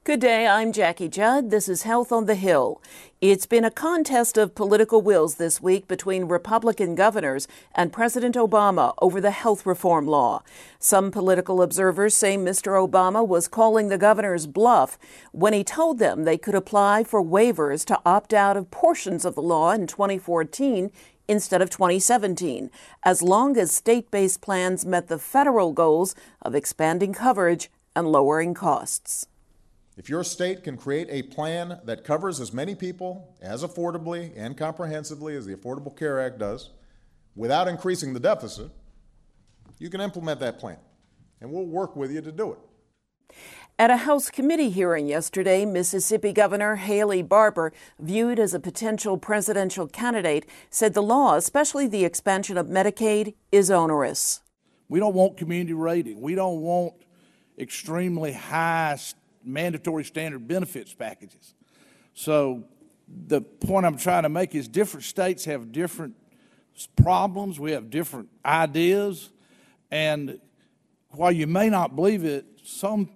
Good day, I'm Jackie Judd. This is Health on the Hill. It's been a contest of political wills this week between Republican governors and President Obama over the health reform law. Some political observers say Mr. Obama was calling the governors bluff when he told them they could apply for waivers to opt out of portions of the law in 2014 instead of 2017, as long as state-based plans met the federal goals of expanding coverage and lowering costs. If your state can create a plan that covers as many people as affordably and comprehensively as the Affordable Care Act does, without increasing the deficit, you can implement that plan, and we'll work with you to do it. At a House committee hearing yesterday, Mississippi Governor Haley Barbour, viewed as a potential presidential candidate, said the law, especially the expansion of Medicaid, is onerous. We don't want community rating. We don't want extremely high mandatory standard benefits packages. So the point I'm trying to make is different states have different problems. We have different ideas. And while you may not believe it, some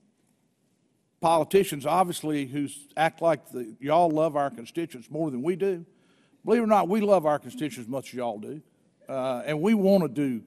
politicians, obviously, who act like y'all love our constituents more than we do, believe it or not, we love our constituents as much as y'all do. And we want to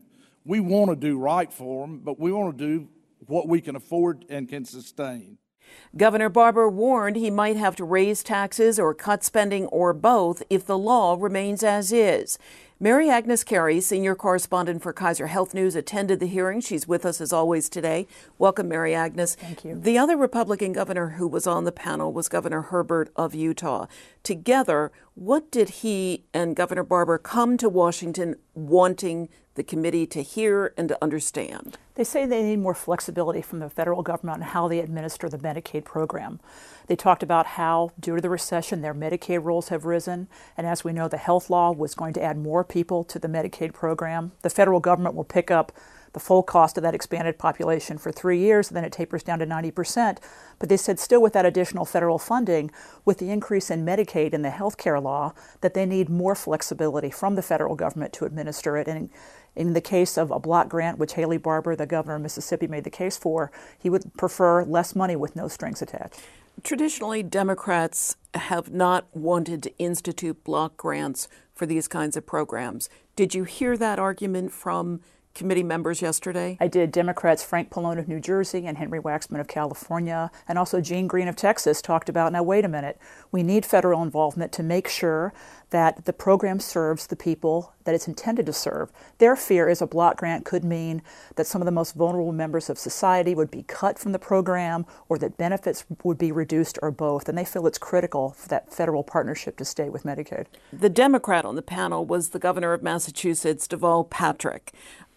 do right for them, but we want to do what we can afford and can sustain. Governor Barbour warned he might have to raise taxes or cut spending or both if the law remains as is. Mary Agnes Carey, senior correspondent for Kaiser Health News, attended the hearing. She's with us as always today. Welcome, Mary Agnes. Thank you. The other Republican governor who was on the panel was Governor Herbert of Utah. Together, what did he and Governor Barbour come to Washington wanting the committee to hear and to understand? They say they need more flexibility from the federal government on how they administer the Medicaid program. They talked about how, due to the recession, their Medicaid rolls have risen, and as we know, the health law was going to add more people to the Medicaid program. The federal government will pick up the full cost of that expanded population for 3 years, and then it tapers down to 90%. But they said still with that additional federal funding, with the increase in Medicaid in the health care law, that they need more flexibility from the federal government to administer it. And in the case of a block grant, which Haley Barbour, the governor of Mississippi, made the case for, he would prefer less money with no strings attached. Traditionally, Democrats have not wanted to institute block grants for these kinds of programs. Did you hear that argument from committee members yesterday? I did. Democrats Frank Pallone of New Jersey and Henry Waxman of California, and also Gene Green of Texas talked about, now wait a minute, we need federal involvement to make sure that the program serves the people that it's intended to serve. Their fear is a block grant could mean that some of the most vulnerable members of society would be cut from the program, or that benefits would be reduced, or both, and they feel it's critical for that federal partnership to stay with Medicaid. The Democrat on the panel was the governor of Massachusetts, Deval Patrick,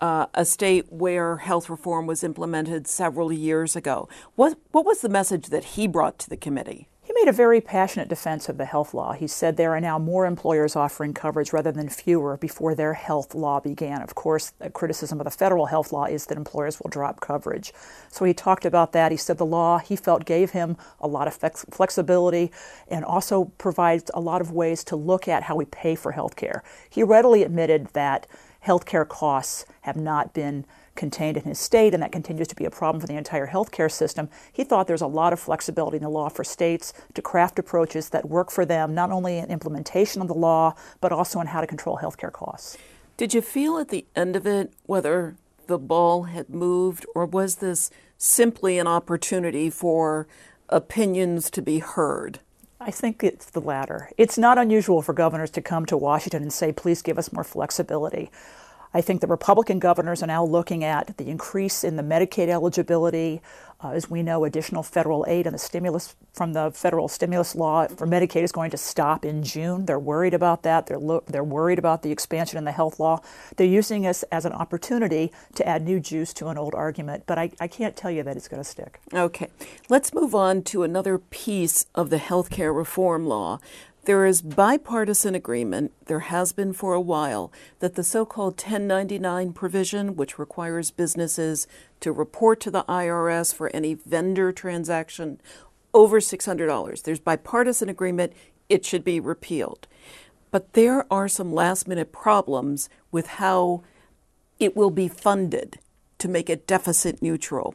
a state where health reform was implemented several years ago. What was the message that he brought to the committee? He made a very passionate defense of the health law. He said there are now more employers offering coverage rather than fewer before their health law began. Of course, a criticism of the federal health law is that employers will drop coverage. So he talked about that. He said the law, he felt, gave him a lot of flexibility and also provides a lot of ways to look at how we pay for health care. He readily admitted that health care costs have not been contained in his state, and that continues to be a problem for the entire healthcare system. He thought there's a lot of flexibility in the law for states to craft approaches that work for them, not only in implementation of the law, but also in how to control healthcare costs. Did you feel at the end of it whether the ball had moved, or was this simply an opportunity for opinions to be heard? I think it's the latter. It's not unusual for governors to come to Washington and say, please give us more flexibility. I think the Republican governors are now looking at the increase in the Medicaid eligibility. As we know, additional federal aid and the stimulus from the federal stimulus law for Medicaid is going to stop in June. They're worried about that. They're worried about the expansion in the health law. They're using this as an opportunity to add new juice to an old argument, but I can't tell you that it's going to stick. Okay. Let's move on to another piece of the health care reform law. There is bipartisan agreement, there has been for a while, that the so-called 1099 provision, which requires businesses to report to the IRS for any vendor transaction over $600, there's bipartisan agreement, it should be repealed. But there are some last-minute problems with how it will be funded to make it deficit neutral.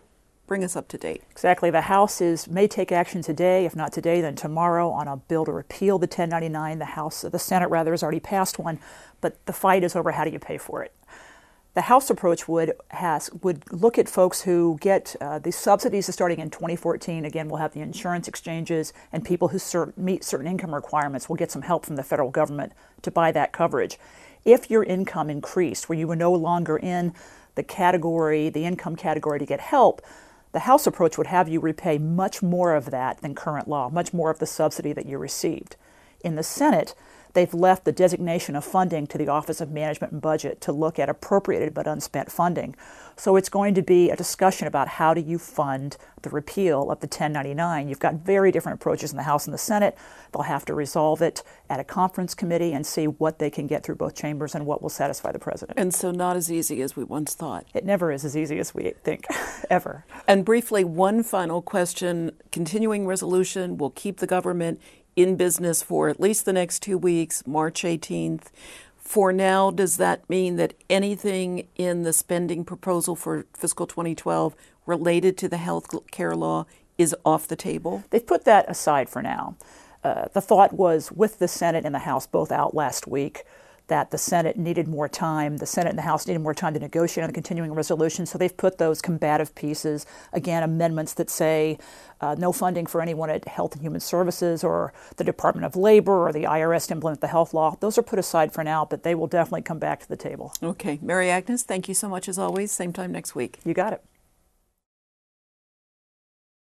Bring us up to date. Exactly. The House may take action today, if not today, then tomorrow, on a bill to repeal the 1099. The Senate has already passed one, but the fight is over how do you pay for it. The House approach would look at folks who get the subsidies starting in 2014. Again, we'll have the insurance exchanges, and people who meet certain income requirements will get some help from the federal government to buy that coverage. If your income increased, where you were no longer in the income category to get help, the House approach would have you repay much more of that than current law, much more of the subsidy that you received. In the Senate, they've left the designation of funding to the Office of Management and Budget to look at appropriated but unspent funding. So it's going to be a discussion about how do you fund the repeal of the 1099. You've got very different approaches in the House and the Senate. They'll have to resolve it at a conference committee and see what they can get through both chambers and what will satisfy the president. And so not as easy as we once thought. It never is as easy as we think, ever. And briefly, one final question. Continuing resolution will keep the government in business for at least the next 2 weeks, March 18th. For now, does that mean that anything in the spending proposal for fiscal 2012 related to the health care law is off the table? They've put that aside for now. The thought was, with the Senate and the House both out last week, that the Senate needed more time. The Senate and the House needed more time to negotiate on the continuing resolution, so they've put those combative pieces, again, amendments that say no funding for anyone at Health and Human Services or the Department of Labor or the IRS to implement the health law. Those are put aside for now, but they will definitely come back to the table. Okay. Mary Agnes, thank you so much as always. Same time next week. You got it.